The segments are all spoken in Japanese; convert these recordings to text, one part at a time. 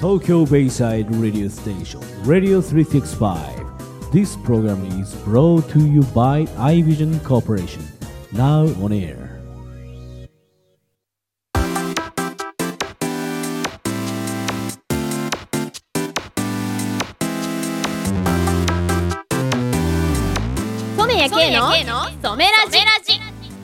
Tokyo Bayside Radio Station, Radio 365. This program is brought to you by iVision Corporation. Now on air. 染谷圭の染めラジ。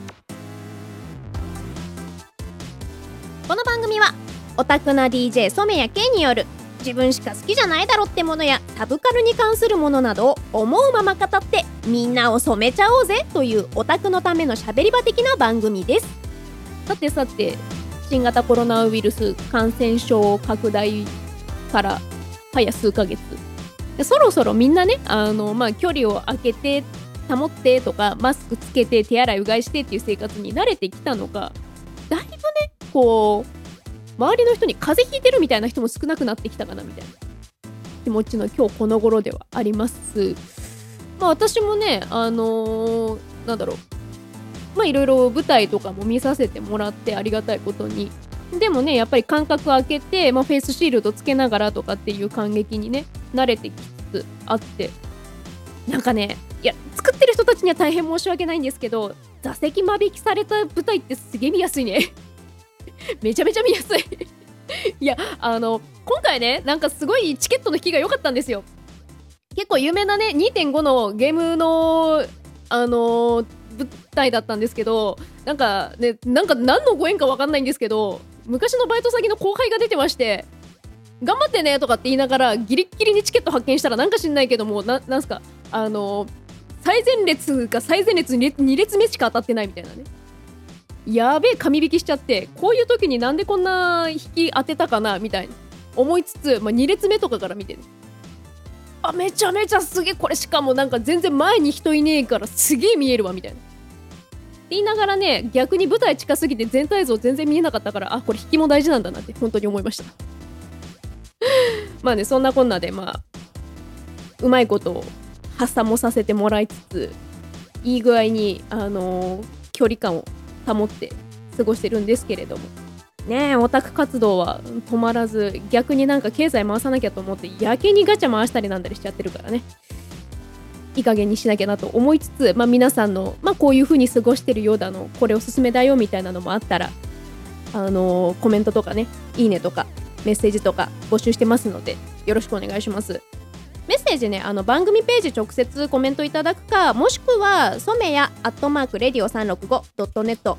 この番組はオタクな DJ 染谷圭による自分しか好きじゃないだろってものやサブカルに関するものなどを思うまま語ってみんなを染めちゃおうぜというオタクのための喋り場的な番組です。さて新型コロナウイルス感染症拡大から早数ヶ月で、そろそろみんなね距離を空けて保ってとかマスクつけて手洗いうがいしてっていう生活に慣れてきたのか、だいぶねこう周りの人に風邪ひいてるみたいな人も少なくなってきたかなみたいな気持ちの今日この頃ではあります。私もねいろいろ舞台とかも見させてもらってありがたいことに、でもねやっぱり間隔空けて、フェイスシールドつけながらとかっていう感激にね慣れてきつつあって、なんかね作ってる人たちには大変申し訳ないんですけど、座席間引きされた舞台ってすげえ見やすいねめちゃめちゃ見やすい今回ねなんかすごいチケットの引きが良かったんですよ。結構有名なね 2.5 のゲームの舞台だったんですけど、なんか何のご縁か分かんないんですけど、昔のバイト先の後輩が出てまして、頑張ってねとかって言いながらギリッギリにチケット発見したら、なんか知んないけどもなんすか最前列か最前列2列目しか当たってないみたいなね、やべえ神引きしちゃって、こういう時になんでこんな引き当てたかなみたいな思いつつ、2列目とかから見てる、めちゃめちゃすげえ、これしかもなんか全然前に人いねえからすげえ見えるわみたいな言いながらね、逆に舞台近すぎて全体像全然見えなかったから、これ引きも大事なんだなって本当に思いましたそんなこんなでうまいこと発散もさせてもらいつつ、いい具合に距離感を保って過ごしてるんですけれどもね、オタク活動は止まらず、逆になんか経済回さなきゃと思ってやけにガチャ回したりなんだりしちゃってるからね、いい加減にしなきゃなと思いつつ、皆さんの、こういう風に過ごしてるようだの、これおすすめだよみたいなのもあったらコメントとかね、いいねとかメッセージとか募集してますのでよろしくお願いします。メッセージね番組ページ直接コメントいただくか、もしくは染谷@radio365.net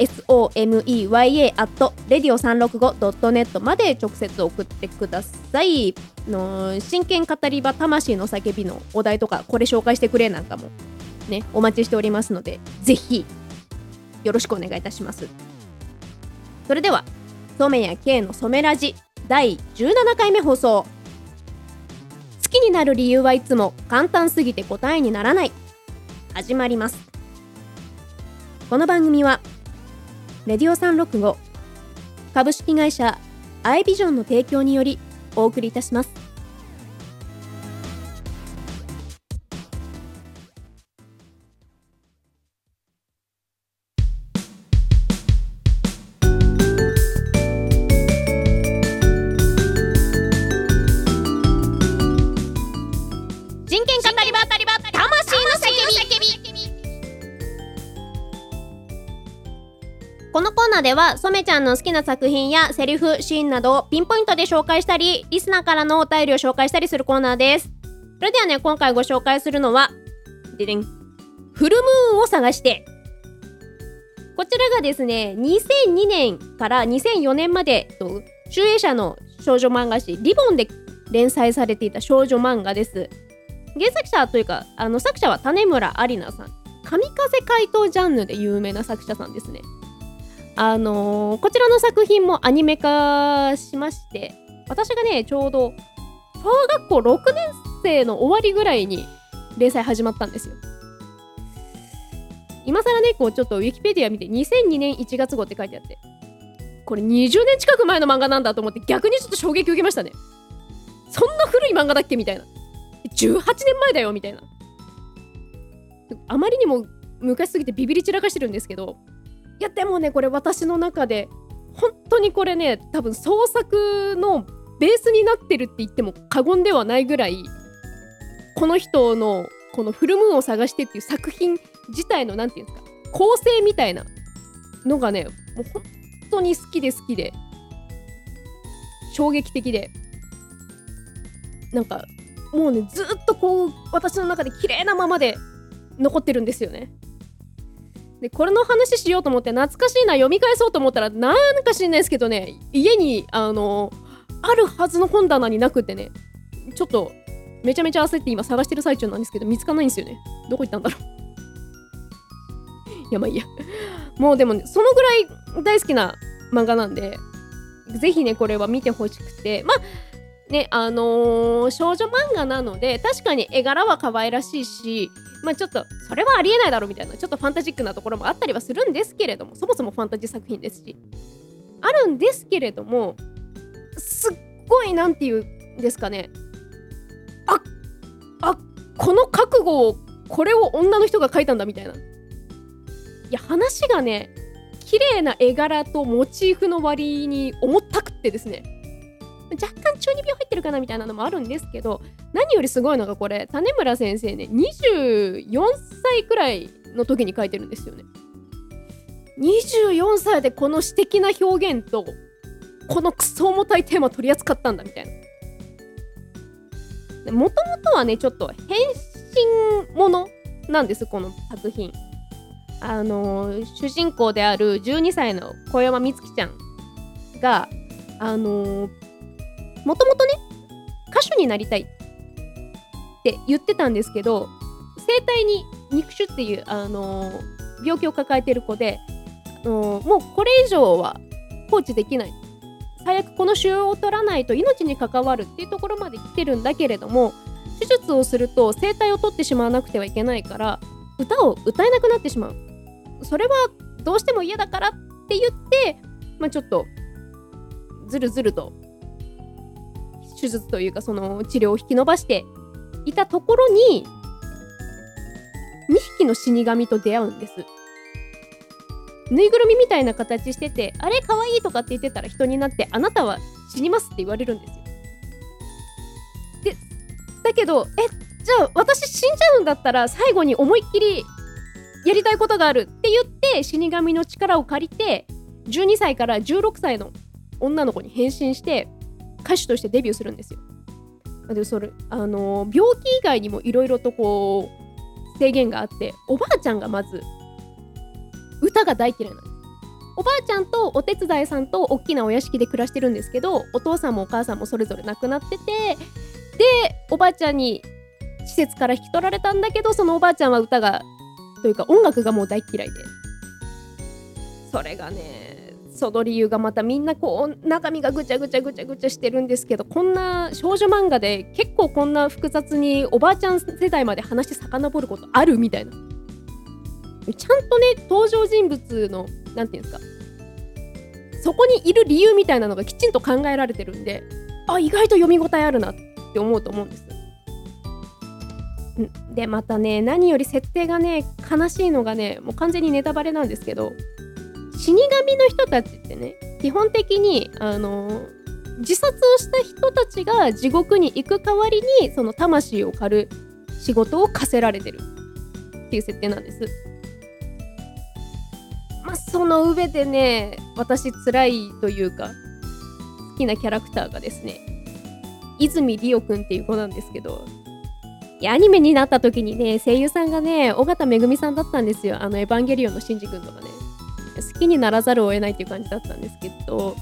someya@radio365.net まで直接送ってください。真剣語り場魂の叫びのお題とか、これ紹介してくれなんかもねお待ちしておりますので、ぜひよろしくお願いいたします。それでは染谷圭の染めラジ第17回目放送。好きになる理由はいつも簡単すぎて答えにならない、始まります。この番組はレディオ365株式会社iVisionの提供によりお送りいたします。真剣語り場魂の叫び。このコーナーでは染ちゃんの好きな作品やセリフ、シーンなどをピンポイントで紹介したり、リスナーからのお便りを紹介したりするコーナーです。それではね、今回ご紹介するのはフルムーンを探して。こちらがですね、2002年から2004年まで集英社の少女漫画誌リボンで連載されていた少女漫画です。原作者というか作者は種村有奈さん、神風怪盗ジャンヌで有名な作者さんですね。こちらの作品もアニメ化しまして、私がねちょうど小学校6年生の終わりぐらいに連載始まったんですよ。今更ねちょっとウィキペディア見て2002年1月号って書いてあって、これ20年近く前の漫画なんだと思って、逆にちょっと衝撃受けましたね。そんな古い漫画だっけみたいな、18年前だよみたいな。あまりにも昔すぎてビビり散らかしてるんですけど、いやでもねこれ私の中で本当にこれね多分創作のベースになってるって言っても過言ではないぐらい、この人のこのフルムーンを探してっていう作品自体のなんていうんですか、構成みたいなのがね、もう本当に好きで衝撃的で、なんかもうねずっとこう私の中で綺麗なままで残ってるんですよね。でこれの話しようと思って懐かしいな、読み返そうと思ったらなんか知んないですけどね、家にあるはずの本棚になくってね、ちょっとめちゃめちゃ焦って今探してる最中なんですけど見つかんないんですよね。どこ行ったんだろういやまあいいやもうでもね、そのぐらい大好きな漫画なんで、ぜひねこれは見てほしくて、まあね少女漫画なので確かに絵柄は可愛らしいし、まあちょっとそれはありえないだろうみたいなちょっとファンタジックなところもあったりはするんですけれども、そもそもファンタジー作品ですしあるんですけれども、すっごいなんていうんですかね、この覚悟を、これを女の人が描いたんだみたいな。いや話がね綺麗な絵柄とモチーフの割に重たくってですね、若干中二病入ってるかなみたいなのもあるんですけど、何よりすごいのがこれ種村先生ね24歳くらいの時に書いてるんですよね。24歳でこの詩的な表現とこのクソ重たいテーマ取り扱ったんだみたいな。もともとはねちょっと変身ものなんですこの作品。主人公である12歳の小山美月ちゃんがもともとね歌手になりたいって言ってたんですけど、声帯に肉腫っていう病気を抱えてる子で、もうこれ以上は放置できない、最悪この腫瘍を取らないと命に関わるっていうところまで来てるんだけれども、手術をすると声帯を取ってしまわなくてはいけないから歌を歌えなくなってしまう、それはどうしても嫌だからって言って、まあ、ちょっとずるずると手術というかその治療を引き延ばしていたところに2匹の死神と出会うんです。ぬいぐるみみたいな形してて、あれ可愛いとかって言ってたら人になって、あなたは死にますって言われるんですよ。でだけどじゃあ私死んじゃうんだったら最後に思いっきりやりたいことがあるって言って死神の力を借りて12歳から16歳の女の子に変身して歌手としてデビューするんですよ。でそれ病気以外にもいろいろとこう制限があって、おばあちゃんがまず歌が大嫌いなんです。おばあちゃんとお手伝いさんと大きなお屋敷で暮らしてるんですけど、お父さんもお母さんもそれぞれ亡くなってて、でおばあちゃんに施設から引き取られたんだけど、そのおばあちゃんは歌がというか音楽がもう大嫌いで、それがねその理由がまたみんなこう中身がぐちゃぐちゃしてるんですけど、こんな少女漫画で結構こんな複雑におばあちゃん世代まで話遡ることあるみたいな、ちゃんとね登場人物のなんていうんですか、そこにいる理由みたいなのがきちんと考えられてるんで、意外と読み応えあるなって思うと思うんです。でまたね何より設定がね悲しいのがね、もう完全にネタバレなんですけど、死神の人たちってね基本的に自殺をした人たちが地獄に行く代わりにその魂を狩る仕事を課せられてるっていう設定なんです。まあその上でね私辛いというか好きなキャラクターがですね泉理央くんっていう子なんですけど、アニメになった時にね声優さんがね尾形めぐみさんだったんですよ。エヴァンゲリオンのシンジ君とかね、好きにならざるを得ないっていう感じだったんですけど、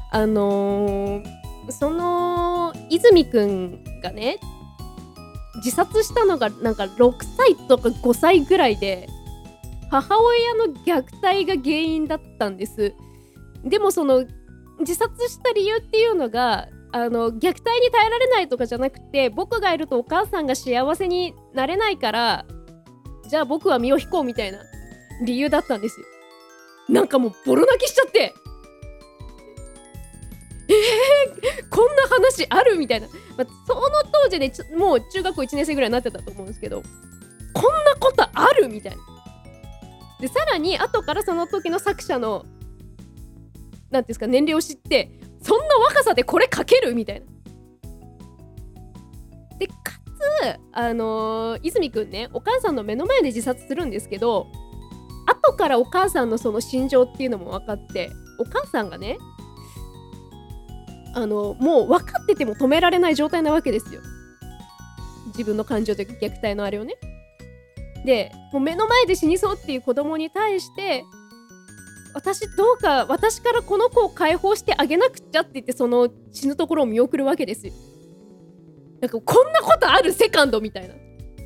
その泉くんがね自殺したのがなんか6歳とか5歳ぐらいで、母親の虐待が原因だったんです。でもその自殺した理由っていうのが虐待に耐えられないとかじゃなくて、僕がいるとお母さんが幸せになれないからじゃあ僕は身を引こうみたいな理由だったんですよ。なんかもうボロ泣きしちゃって、こんな話あるみたいな、その当時でもう中学校1年生ぐらいになってたと思うんですけど、こんなことあるみたいな。でさらに後からその時の作者のなんていうんですか年齢を知って、そんな若さでこれ書けるみたいな。 泉くんね、お母さんの目の前で自殺するんですけど、後からお母さんのその心情っていうのも分かって、お母さんがね、もう分かってても止められない状態なわけですよ。自分の感情というか虐待のあれをね。で、もう目の前で死にそうっていう子供に対して、どうか私からこの子を解放してあげなくちゃって言って、その死ぬところを見送るわけですよ。なんかこんなことあるセカンドみたいな。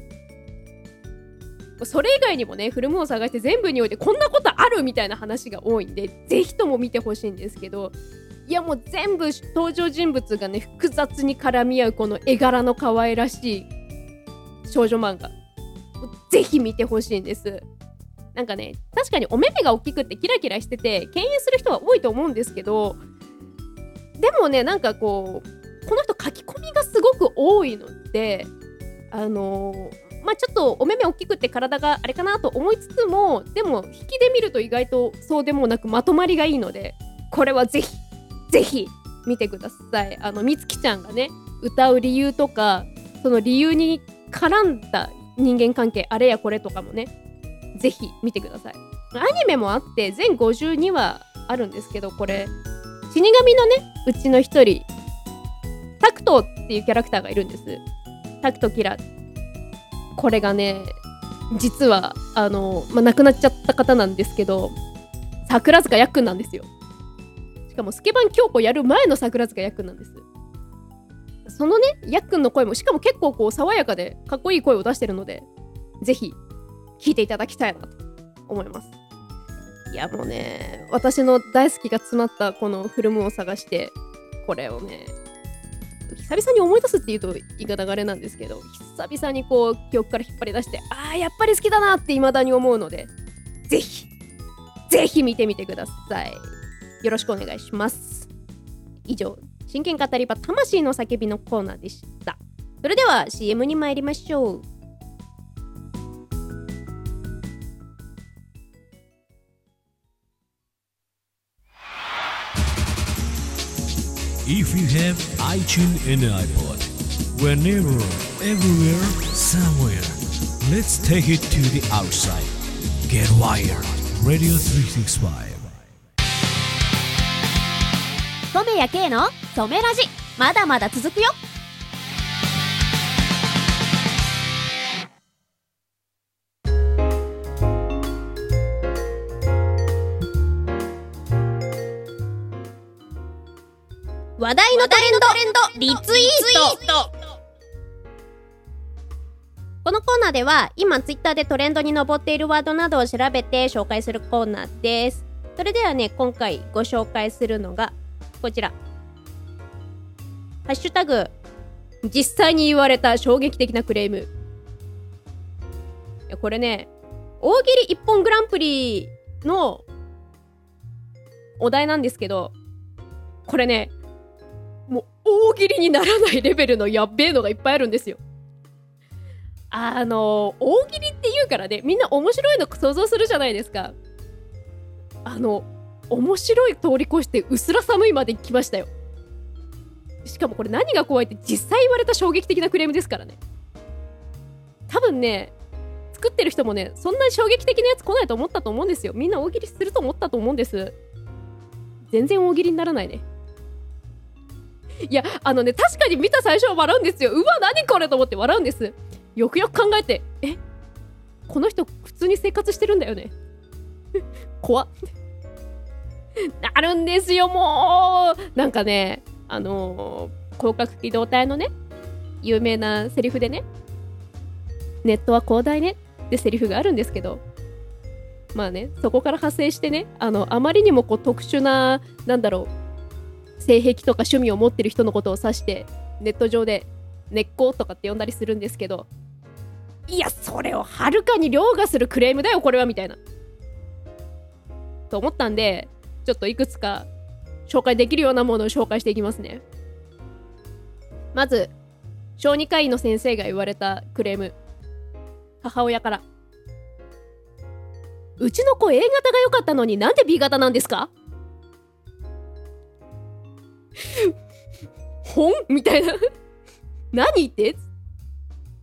それ以外にもね、フルムーンを探して全部においてこんなことあるみたいな話が多いんで、ぜひとも見てほしいんですけど、いやもう全部登場人物がね、複雑に絡み合うこの絵柄の可愛らしい少女漫画、ぜひ見てほしいんです。なんかね、確かにお目目が大きくってキラキラしてて敬遠する人は多いと思うんですけど、でもね、なんかこの人書き込みがすごく多いので、ちょっとお目目大きくって体があれかなと思いつつも、でも引きで見ると意外とそうでもなくまとまりがいいので、これはぜひ見てください。みつきちゃんがね歌う理由とか、その理由に絡んだ人間関係あれやこれとかもね、ぜひ見てください。アニメもあって全52話あるんですけど、これ死神のねうちの一人タクトっていうキャラクターがいるんです。タクトキラ。これがね、実は亡くなっちゃった方なんですけど、桜塚やっくんなんですよ。しかもスケバン京子やる前の桜塚やっくんなんです。そのねやっくんの声もしかも結構爽やかでかっこいい声を出してるので、ぜひ聞いていただきたいなと思います。いやもうね、私の大好きが詰まったこのフルムーンを探して、これをね久々に思い出すっていうと言い方があれなんですけど、久々に記憶から引っ張り出して、やっぱり好きだなって未だに思うので、ぜひ見てみてください。よろしくお願いします。以上、真剣語り場魂の叫びのコーナーでした。それでは CM に参りましょう。 If you have iTunes and iPod, whenever, everywhere, somewhere, let's take it to the outside. Get wired. Radio 365. 染谷圭の染めラジ、まだまだ続くよ。話題のトレンドリツイート。このコーナーでは今ツイッターでトレンドに上っているワードなどを調べて紹介するコーナーです。それではね、今回ご紹介するのがこちら、ハッシュタグ実際に言われた衝撃的なクレーム。いやこれね、大喜利一本グランプリのお題なんですけど、これねもう大喜利にならないレベルのやっべえのがいっぱいあるんですよ。大喜利って言うからね、みんな面白いの想像するじゃないですか。面白い通り越してうすら寒いまで来ましたよ。しかもこれ何が怖いって、実際言われた衝撃的なクレームですからね。多分ね、作ってる人もね、そんなに衝撃的なやつ来ないと思ったと思うんですよ。みんな大喜利すると思ったと思うんです。全然大喜利にならないね。いや確かに見た最初は笑うんですよ。うわ何これと思って笑うんです。よくよく考えて、この人普通に生活してるんだよね怖っなるんですよ。もうなんかね、広角機動隊のね有名なセリフでね、ネットは広大ねってセリフがあるんですけど、まあね、そこから派生してね、あまりにも特殊な性癖とか趣味を持ってる人のことを指してネット上で根っことかって呼んだりするんですけど、いやそれをはるかに凌駕するクレームだよこれはみたいなと思ったんで、ちょっといくつか紹介できるようなものを紹介していきますね。まず小児科医の先生が言われたクレーム。母親から、うちの子 A 型が良かったのになんで B 型なんですかみたいな何言って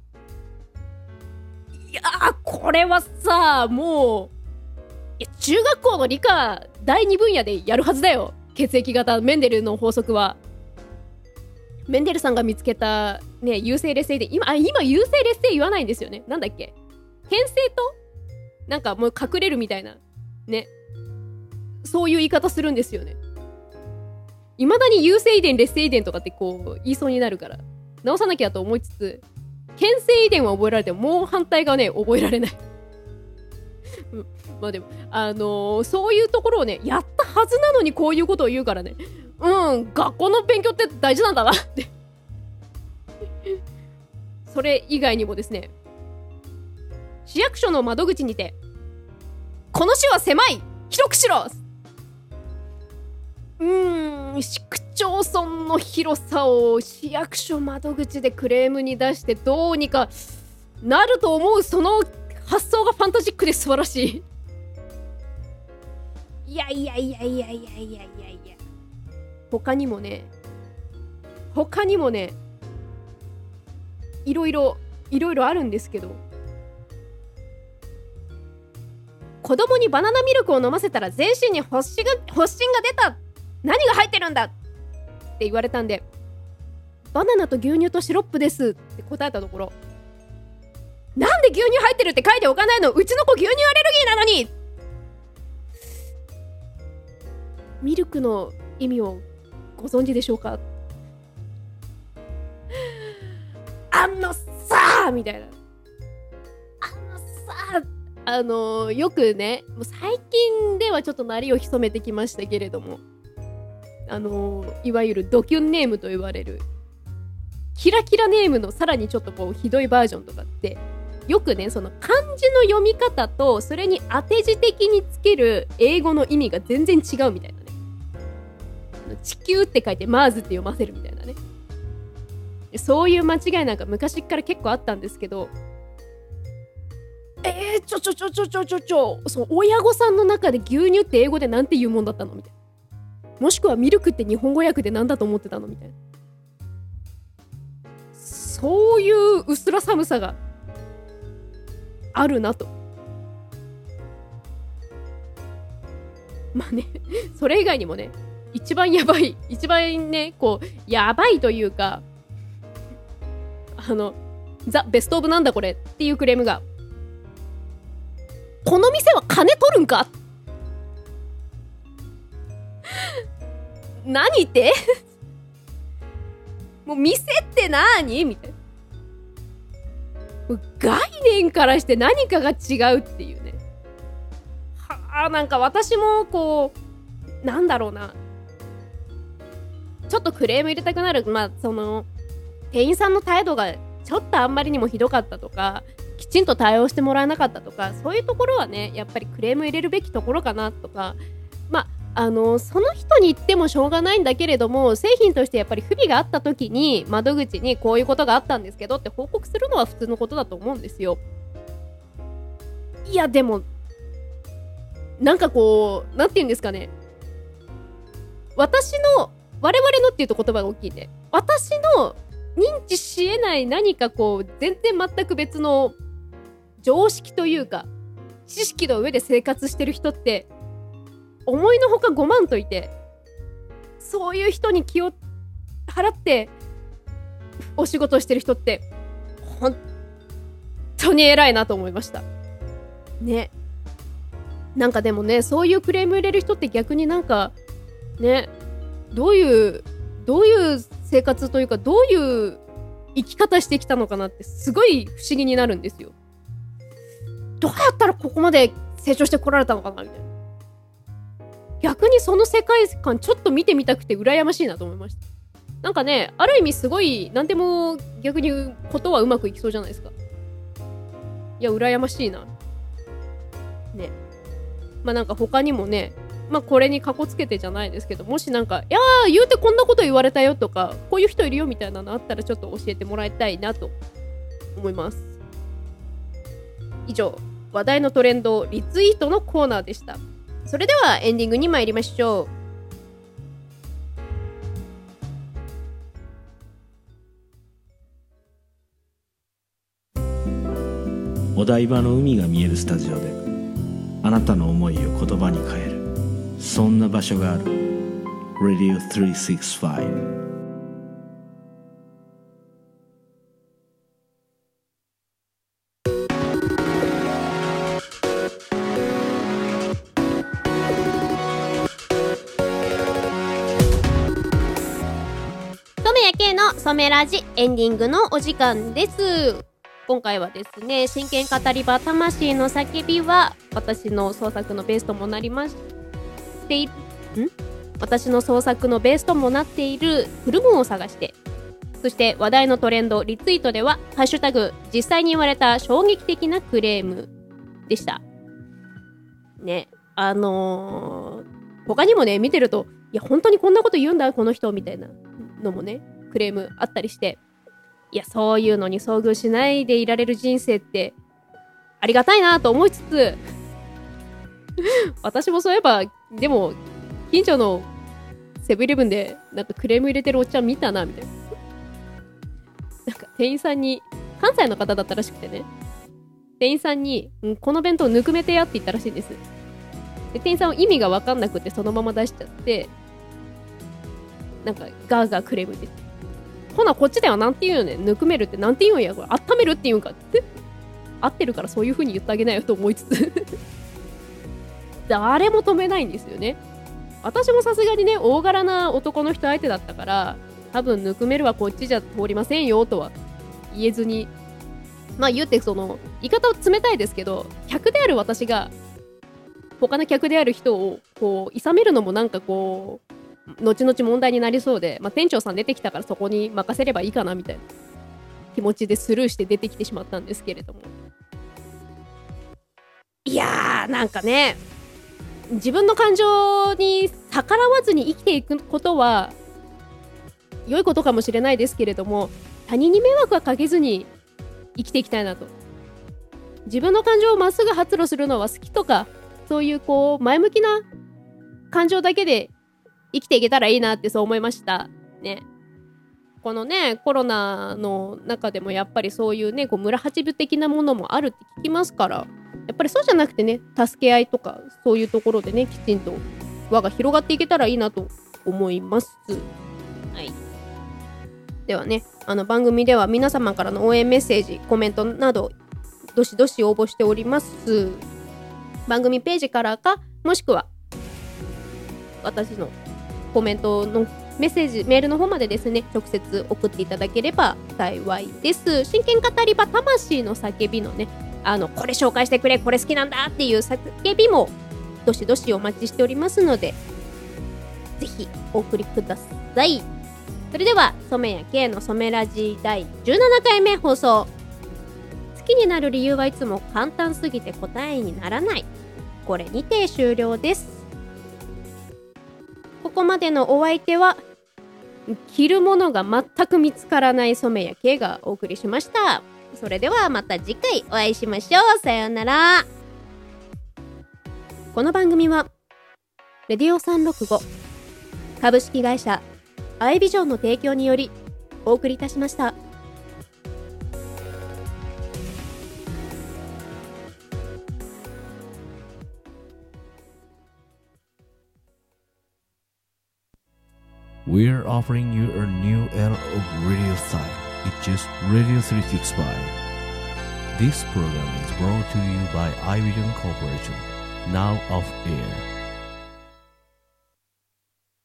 れはさ、もういや中学校の理科第2分野でやるはずだよ。血液型メンデルの法則は。メンデルさんが見つけたね、有性劣性で今有性劣勢言わないんですよね。なんだっけ、変性となんかもう隠れるみたいなね、そういう言い方するんですよね。いまだに有性遺伝劣性遺伝とかってこう言いそうになるから直さなきゃと思いつつ、変性遺伝は覚えられてももう反対がね覚えられないまあでもそういうところをねやったはずなのにこういうことを言うからね、学校の勉強って大事なんだなってそれ以外にもですね、市役所の窓口にてこの市は狭い、広くしろ。市区町村の広さを市役所窓口でクレームに出してどうにかなると思う、その発想がファンタジックで素晴らしい。いや他にもねいろいろあるんですけど、子供にバナナミルクを飲ませたら全身に発疹が出た、何が入ってるんだって言われたんで、バナナと牛乳とシロップですって答えたところ、なんで牛乳入ってるって書いておかないの、うちの子牛乳アレルギーなのに。ミルクの意味をご存知でしょうか。さあみたいな、よくね、もう最近ではちょっと鳴りを潜めてきましたけれども、いわゆるドキュンネームと言われるキラキラネームのさらにちょっとこうひどいバージョンとかってよくね、その漢字の読み方とそれに当て字的につける英語の意味が全然違うみたいなね、地球って書いてマーズって読ませるみたいなね、そういう間違いなんか昔から結構あったんですけど、その親御さんの中で牛乳って英語でなんて言うもんだったのみたいな、もしくはミルクって日本語訳でなんだと思ってたのみたいな、そういう薄ら寒さがあるなと。まあね、それ以外にもね、一番ねこうやばいというか、ザ・ベストオブなんだこれっていうクレームが、この店は金取るんか何ってもう店って何みたいな、もう概念からして何かが違うっていうね。なんか私もこうなんだろうな、ちょっとクレーム入れたくなる、その店員さんの態度がちょっとあんまりにもひどかったとか、きちんと対応してもらえなかったとか、そういうところはねやっぱりクレーム入れるべきところかなとか、その人に言ってもしょうがないんだけれども、製品としてやっぱり不備があった時に窓口にこういうことがあったんですけどって報告するのは普通のことだと思うんですよ。いやでもなんかこうなんて言うんですかね、我々のっていうと言葉が大きいんで、私の認知し得ない何かこう全然全く別の常識というか知識の上で生活してる人って思いのほか5万といて、そういう人に気を払ってお仕事してる人って本当に偉いなと思いましたね。なんかでもね、そういうクレーム入れる人って逆になんかね、どういう生活というかどういう生き方してきたのかなってすごい不思議になるんですよ。どうやったらここまで成長してこられたのかなみたいな。逆にその世界観ちょっと見てみたくて羨ましいなと思いました。なんかね、ある意味すごい何でも逆にことはうまくいきそうじゃないですか。いや羨ましいなね。なんか他にもね、これにかこつけてじゃないですけど、もしなんかいやー言うてこんなこと言われたよとか、こういう人いるよみたいなのあったらちょっと教えてもらいたいなと思います。以上、話題のトレンドリツイートのコーナーでした。それではエンディングに参りましょう。 お台場の海が見えるスタジオであなたの思いを言葉に変える、そんな場所がある。 Radio 365。 染めラジエンディングのお時間です。今回はですね、真剣語り場魂の叫びは私の創作のベースともなりましている私の創作のベースともなっているフルムーンを探して、そして話題のトレンドリツイートではハッシュタグ実際に言われた衝撃的なクレームでしたね。他にもね見てると、いや本当にこんなこと言うんだこの人みたいなのもねクレームあったりして、いやそういうのに遭遇しないでいられる人生ってありがたいなと思いつつ私もそういえばでも近所のセブンイレブンでなんかクレーム入れてるおっちゃん見たなみたいな、なんか店員さんに、関西の方だったらしくてね、店員さんに、この弁当ぬくめてやって言ったらしいんです。で店員さんは意味が分かんなくてそのまま出しちゃって、なんかガーガークレームです。ほなこっちではなんて言うよね、ぬくめるってなんて言うんや、これ温めるって言うんかって合ってるからそういう風に言ってあげなよと思いつつ誰も止めないんですよね。私もさすがにね大柄な男の人相手だったから、多分ぬくめるはこっちじゃ通りませんよとは言えずに、まあ言ってその言い方は冷たいですけど、客である私が他の客である人をこう諌めるのもなんかこう後々問題になりそうで、まあ、店長さん出てきたからそこに任せればいいかなみたいな気持ちでスルーして出てきてしまったんですけれども、いやーなんかね、自分の感情に逆らわずに生きていくことは良いことかもしれないですけれども、他人に迷惑はかけずに生きていきたいなと。自分の感情をまっすぐ発露するのは好きとか、そういうこう前向きな感情だけで生きていけたらいいなってそう思いましたね。このねコロナの中でもやっぱりそういうねこう村八分的なものもあるって聞きますから、やっぱりそうじゃなくてね助け合いとかそういうところでねきちんと輪が広がっていけたらいいなと思います。はい。ではね、番組では皆様からの応援メッセージコメントなどどしどし応募しております。番組ページからか、もしくは私のコメントのメッセージメールの方までですね直接送っていただければ幸いです。真剣語り場魂の叫びのねこれ紹介してくれ、これ好きなんだっていう叫びもどしどしお待ちしておりますので、ぜひお送りください。それでは染谷圭の染めラジ第17回目放送。好きになる理由はいつも簡単すぎて答えにならない、これにて終了です。ここまでのお相手は着るものが全く見つからない染谷圭がお送りしました。それではまた次回お会いしましょう。さようなら。この番組はレディオ365株式会社アイビジョンの提供によりお送りいたしました。 We're offering you a new era of radio style. It's just Radio 365. This program is brought to you by iVision Corporation. Now off air.